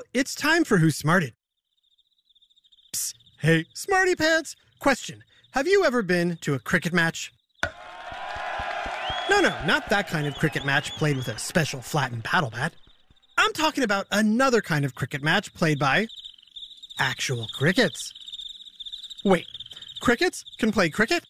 it's time for Who Smarted. Psst. Hey, Smarty Pants! Question. Have you ever been to a cricket match? No, not that kind of cricket match played with a special flattened paddle bat. I'm talking about another kind of cricket match played by actual crickets. Wait, crickets can play cricket?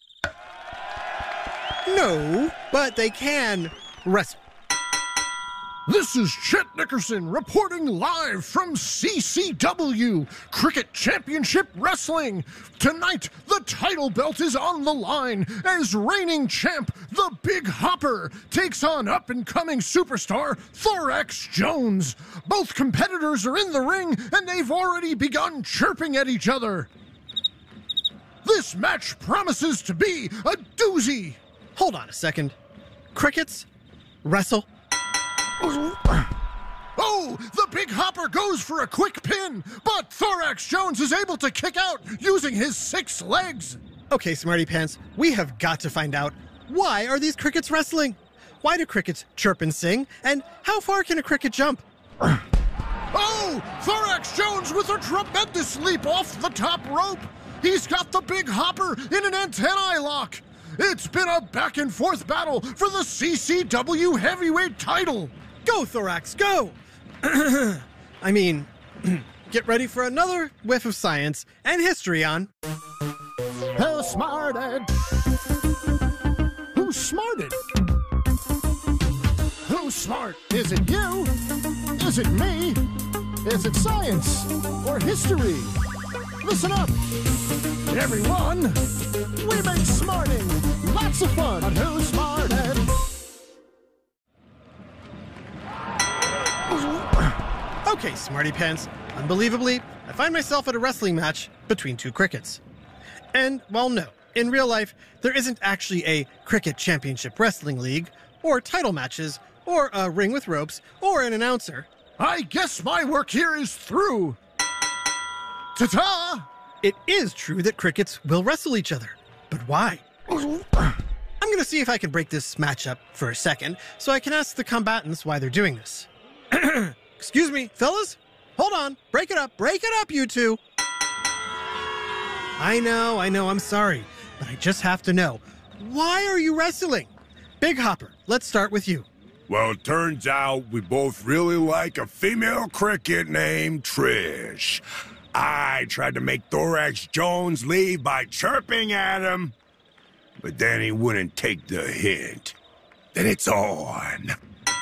No, but they can wrestle. This is Chet Nickerson reporting live from CCW, Cricket Championship Wrestling. Tonight, the title belt is on the line as reigning champ, the Big Hopper, takes on up-and-coming superstar Thorax Jones. Both competitors are in the ring, and they've already begun chirping at each other. This match promises to be a doozy. Hold on a second. Crickets? Wrestle? Oh, the Big Hopper goes for a quick pin, but Thorax Jones is able to kick out using his 6 legs. Okay, Smarty Pants, we have got to find out, why are these crickets wrestling? Why do crickets chirp and sing? And how far can a cricket jump? Oh, Thorax Jones with a tremendous leap off the top rope. He's got the Big Hopper in an antennae lock. It's been a back-and-forth battle for the CCW heavyweight title. Go, Thorax, go! I mean, get ready for another whiff of science and history on Who Smarted? Who smarted? Who's smart? Is it you? Is it me? Is it science or history? Listen up, everyone. We make smarting lots of fun on Who Smarted. Okay, Smarty Pants. Unbelievably, I find myself at a wrestling match between 2 crickets. And, well, no. In real life, there isn't actually a Cricket Championship Wrestling League, or title matches, or a ring with ropes, or an announcer. I guess my work here is through. Ta-ta! It is true that crickets will wrestle each other. But why? I'm going to see if I can break this match up for a second, so I can ask the combatants why they're doing this. Excuse me, fellas? Hold on. Break it up, you two. I know, I'm sorry, but I just have to know. Why are you wrestling? Big Hopper, let's start with you. Well, it turns out we both really like a female cricket named Trish. I tried to make Thorax Jones leave by chirping at him, but then he wouldn't take the hint. Then it's on.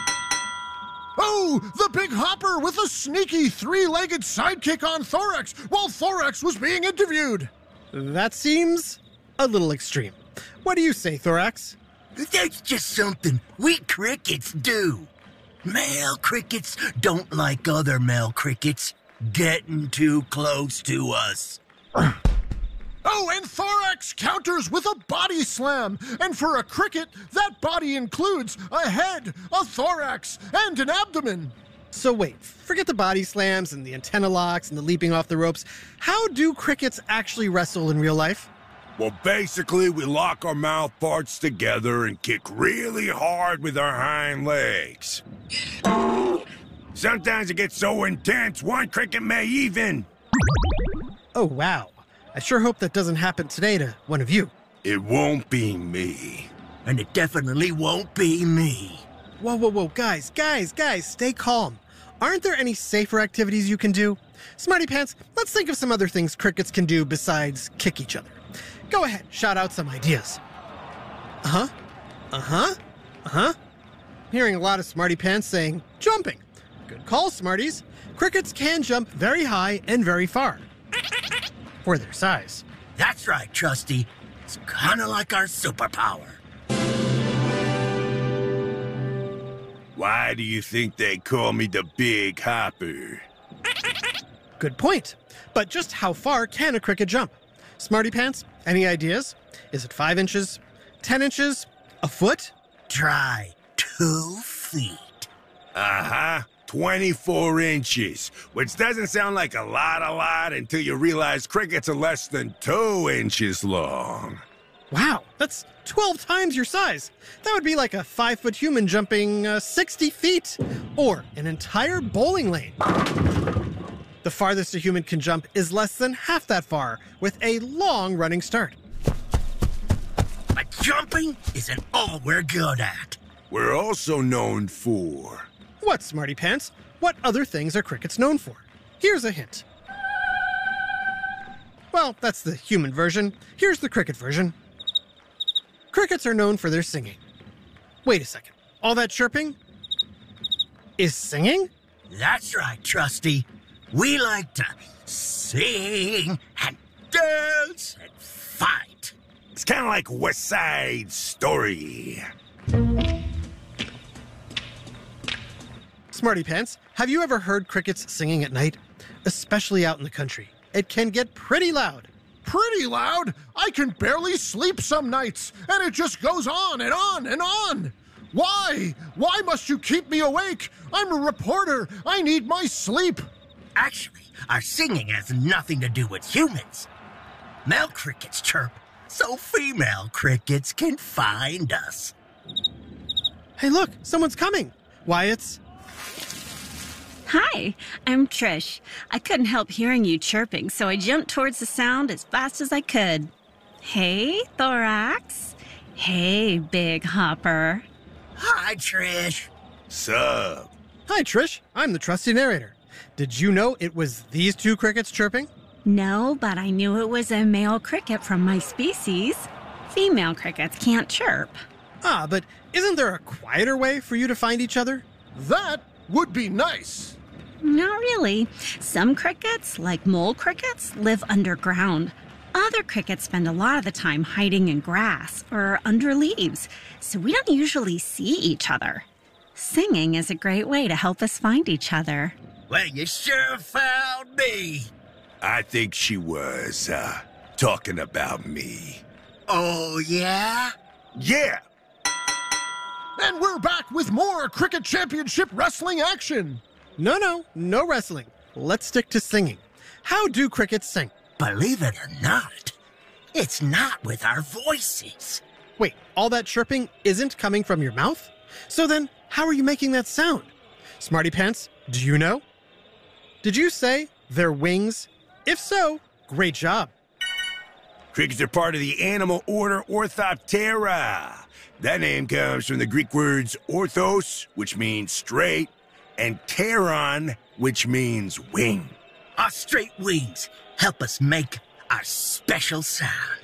Oh, the Big Hopper with a sneaky 3-legged sidekick on Thorax while Thorax was being interviewed. That seems a little extreme. What do you say, Thorax? That's just something we crickets do. Male crickets don't like other male crickets getting too close to us. Oh, and Thorax counters with a body slam. And for a cricket, that body includes a head, a thorax, and an abdomen. So wait, forget the body slams and the antenna locks and the leaping off the ropes. How do crickets actually wrestle in real life? Well, basically, we lock our mouth parts together and kick really hard with our hind legs. Sometimes it gets so intense, one cricket may even... Oh, wow. I sure hope that doesn't happen today to one of you. It won't be me. And it definitely won't be me. Whoa, guys, stay calm. Aren't there any safer activities you can do? Smarty Pants, let's think of some other things crickets can do besides kick each other. Go ahead, shout out some ideas. Hearing a lot of Smarty Pants saying, jumping. Good call, Smarties. Crickets can jump very high and very far. For their size. That's right, Trusty. It's kind of like our superpower. Why do you think they call me the Big Hopper? Good point. But just how far can a cricket jump? Smarty Pants, any ideas? Is it 5 inches? 10 inches? A foot? Try 2 feet. 24 inches, which doesn't sound like a lot until you realize crickets are less than 2 inches long. Wow, that's 12 times your size. That would be like a 5-foot human jumping 60 feet, or an entire bowling lane. The farthest a human can jump is less than half that far, with a long running start. But jumping isn't all we're good at. We're also known for... What, Smarty Pants? What other things are crickets known for? Here's a hint. Well, that's the human version. Here's the cricket version. Crickets are known for their singing. Wait a second. All that chirping is singing? That's right, Trusty. We like to sing and dance and fight. It's kind of like West Side Story. Smarty Pants, have you ever heard crickets singing at night? Especially out in the country. It can get pretty loud. Pretty loud? I can barely sleep some nights, and it just goes on and on and on. Why? Why must you keep me awake? I'm a reporter. I need my sleep. Actually, our singing has nothing to do with humans. Male crickets chirp, so female crickets can find us. Hey, look, someone's coming. Why, it's... Hi, I'm Trish. I couldn't help hearing you chirping, so I jumped towards the sound as fast as I could. Hey, Thorax. Hey, Big Hopper. Hi, Trish. Sup? Hi, Trish. I'm the trusty narrator. Did you know it was these two crickets chirping? No, but I knew it was a male cricket from my species. Female crickets can't chirp. Ah, but isn't there a quieter way for you to find each other? That would be nice. Not really. Some crickets, like mole crickets, live underground. Other crickets spend a lot of the time hiding in grass or under leaves, so we don't usually see each other. Singing is a great way to help us find each other. Well, you sure found me. I think she was, talking about me. Oh, yeah? Yeah! And we're back with more Cricket Championship Wrestling action. No wrestling. Let's stick to singing. How do crickets sing? Believe it or not, it's not with our voices. Wait, all that chirping isn't coming from your mouth? So then, how are you making that sound? Smarty Pants, do you know? Did you say their wings? If so, great job. Crickets are part of the animal order Orthoptera. That name comes from the Greek words orthos, which means straight, and pteron, which means wing. Our straight wings help us make our special sound.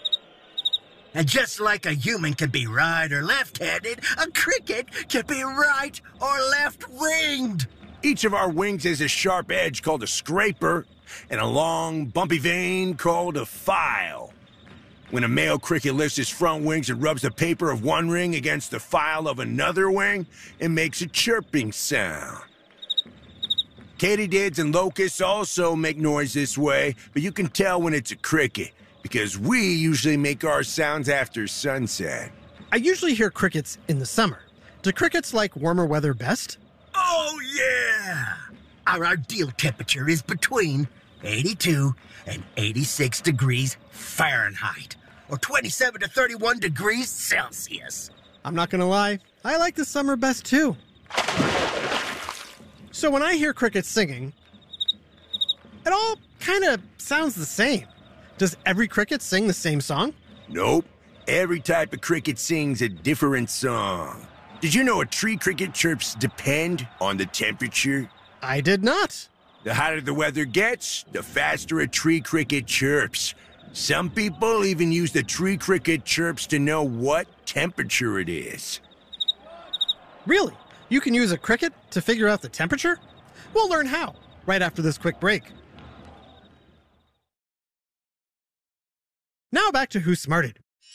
And just like a human can be right or left-handed, a cricket can be right or left-winged. Each of our wings has a sharp edge called a scraper and a long, bumpy vein called a file. When a male cricket lifts his front wings and rubs the paper of one ring against the file of another wing, it makes a chirping sound. Katydids and locusts also make noise this way, but you can tell when it's a cricket, because we usually make our sounds after sunset. I usually hear crickets in the summer. Do crickets like warmer weather best? Oh, yeah! Our ideal temperature is between 82 and 86 degrees Fahrenheit, or 27 to 31 degrees Celsius. I'm not gonna lie, I like the summer best too. So when I hear crickets singing, it all kind of sounds the same. Does every cricket sing the same song? Nope. Every type of cricket sings a different song. Did you know a tree cricket chirps depend on the temperature? I did not. The hotter the weather gets, the faster a tree cricket chirps. Some people even use the tree cricket chirps to know what temperature it is. Really? You can use a cricket to figure out the temperature? We'll learn how, right after this quick break. Now back to Who Smarted.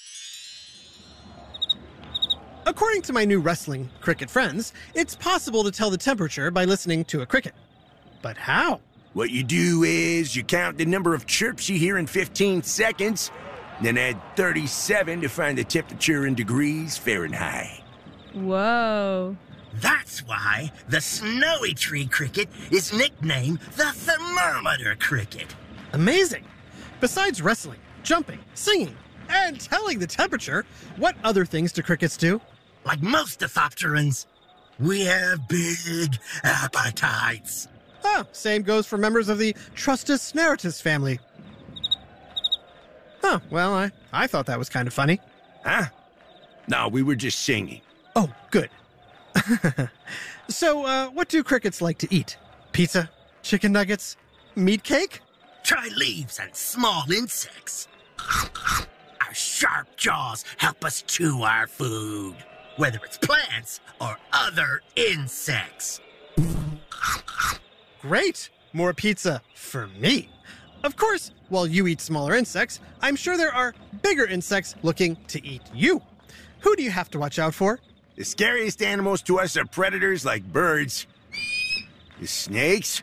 According to my new wrestling cricket friends, it's possible to tell the temperature by listening to a cricket. But how? What you do is you count the number of chirps you hear in 15 seconds, then add 37 to find the temperature in degrees Fahrenheit. Whoa. That's why the snowy tree cricket is nicknamed the thermometer cricket. Amazing! Besides wrestling, jumping, singing, and telling the temperature, what other things do crickets do? Like most orthopterans, we have big appetites. Oh, same goes for members of the Trustus Snaritus family. Oh, well, I thought that was kind of funny. Huh? No, we were just singing. Oh, good. So, what do crickets like to eat? Pizza? Chicken nuggets? Meat cake? Try leaves and small insects. Our sharp jaws help us chew our food, whether it's plants or other insects. Great! More pizza for me. Of course, while you eat smaller insects, I'm sure there are bigger insects looking to eat you. Who do you have to watch out for? The scariest animals to us are predators like birds, the snakes,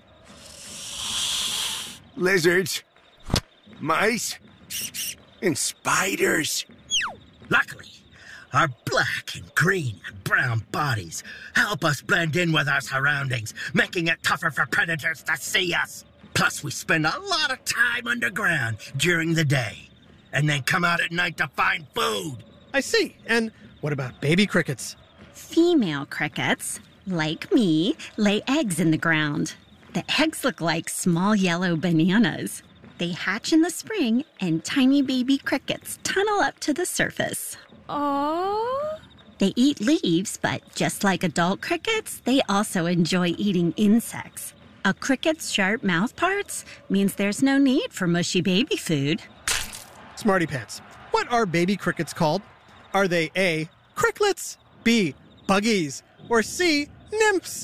lizards, mice, and spiders. Luckily, our black and green and brown bodies help us blend in with our surroundings, making it tougher for predators to see us. Plus, we spend a lot of time underground during the day, and then come out at night to find food. I see. And what about baby crickets? Female crickets, like me, lay eggs in the ground. The eggs look like small yellow bananas. They hatch in the spring, and tiny baby crickets tunnel up to the surface. Aww. They eat leaves, but just like adult crickets, they also enjoy eating insects. A cricket's sharp mouth parts means there's no need for mushy baby food. Smarty Pants, what are baby crickets called? Are they A, cricklets, B, buggies, or C, nymphs?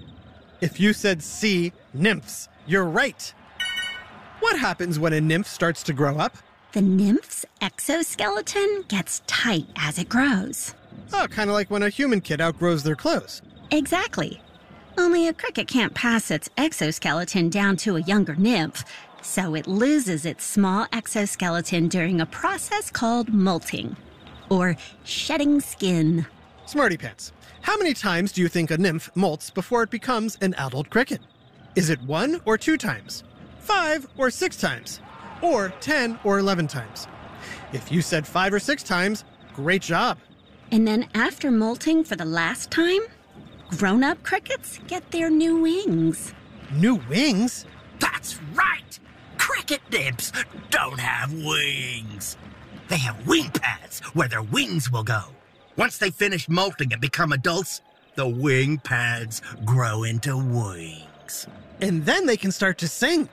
If you said C, nymphs, you're right. What happens when a nymph starts to grow up? The nymph's exoskeleton gets tight as it grows. Oh, kind of like when a human kid outgrows their clothes. Exactly. Only a cricket can't pass its exoskeleton down to a younger nymph, so it loses its small exoskeleton during a process called molting, or shedding skin. Smarty Pants, how many times do you think a nymph molts before it becomes an adult cricket? Is it 1 or 2 times? 5 or 6 times? Or 10 or 11 times? If you said 5 or 6 times, great job. And then after molting for the last time, grown-up crickets get their new wings. New wings? That's right! Cricket nymphs don't have wings. They have wing pads where their wings will go. Once they finish molting and become adults, the wing pads grow into wings. And then they can start to sing.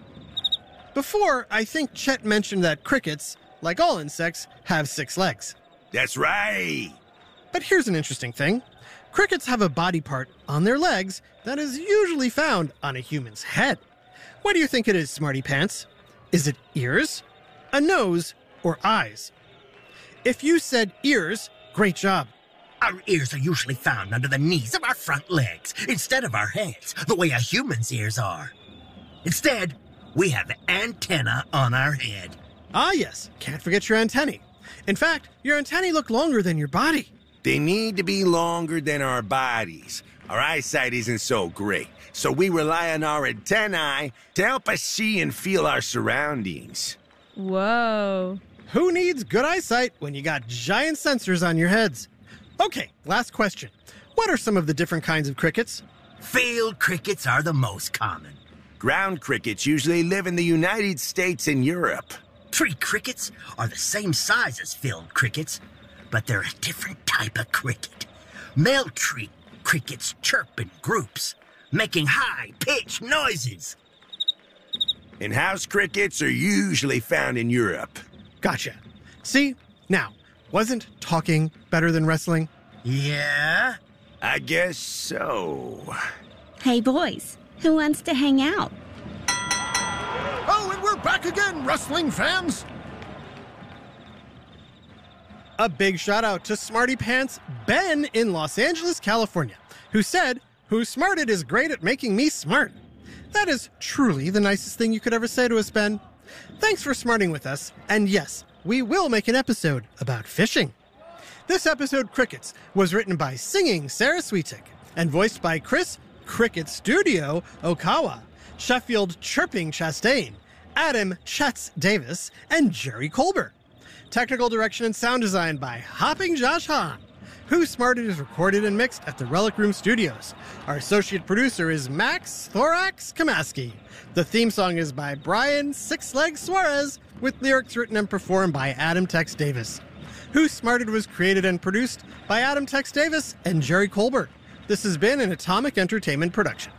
Before, I think Chet mentioned that crickets, like all insects, have 6 legs. That's right. But here's an interesting thing. Crickets have a body part on their legs that is usually found on a human's head. What do you think it is, Smarty Pants? Is it ears, a nose, or eyes? If you said ears, great job. Our ears are usually found under the knees of our front legs, instead of our heads, the way a human's ears are. Instead, we have antennae on our head. Ah, yes, can't forget your antennae. In fact, your antennae look longer than your body. They need to be longer than our bodies. Our eyesight isn't so great, so we rely on our antennae to help us see and feel our surroundings. Whoa. Who needs good eyesight when you got giant sensors on your heads? Okay, last question. What are some of the different kinds of crickets? Field crickets are the most common. Ground crickets usually live in the United States and Europe. Tree crickets are the same size as field crickets, but they're a different type of cricket. Male tree crickets chirp in groups, making high-pitched noises. And house crickets are usually found in Europe. Gotcha. See? Now, wasn't talking better than wrestling? Yeah? I guess so. Hey boys, who wants to hang out? Oh, and we're back again, wrestling fans! A big shout out to Smarty Pants Ben in Los Angeles, California, who said, "Who smarted is great at making me smart." That is truly the nicest thing you could ever say to us, Ben. Thanks for smarting with us, and yes, we will make an episode about fishing. This episode, Crickets, was written by singing Sarah Sweetik and voiced by Chris Cricket Studio Okawa, Sheffield Chirping Chastain, Adam Chetz Davis, and Jerry Colbert. Technical direction and sound design by Hopping Josh Hahn. Who Smarted is recorded and mixed at the Relic Room Studios. Our associate producer is Max Thorax Kamaski. The theme song is by Brian Six Legs Suarez, with lyrics written and performed by Adam Tex Davis. Who Smarted was created and produced by Adam Tex Davis and Jerry Colbert. This has been an Atomic Entertainment production.